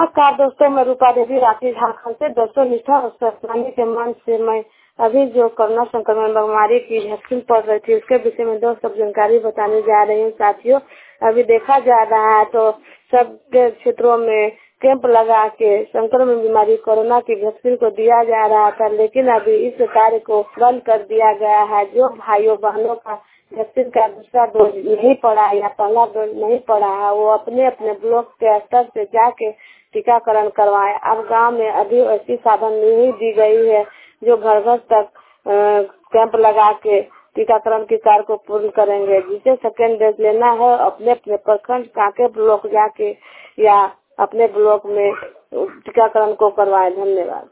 नमस्कार दोस्तों, मैं रूपा देवी राठी झारखंड से। दोस्तों, निष्ठा और स्वास्थ्य के मन से मैं अभी जो कोरोना संक्रमण बीमारी की वैक्सीन पड़ रही थी उसके विषय में दो सब जानकारी बताने जा रही हूँ। साथियों, अभी देखा जा रहा है तो सब क्षेत्रों में कैंप लगा के संक्रमण बीमारी कोरोना की वैक्सीन को दिया जा रहा था, लेकिन अभी इस कार्य को बंद कर दिया गया है। जो भाइयों बहनों का वैक्सीन का दूसरा डोज नहीं पड़ा या पहला डोज नहीं पड़ा है, वो अपने अपने ब्लॉक के स्तर से जाके टीकाकरण करवाएं। अब गांव में अभी ऐसी साधन नहीं दी गई है जो घर घर तक कैंप लगा के टीकाकरण के कार्य को पूर्ण करेंगे। जिसे सेकेंड डोज लेना है अपने अपने प्रखंड काके ब्लॉक जाके या अपने ब्लॉक में टीकाकरण को करवाएं। धन्यवाद।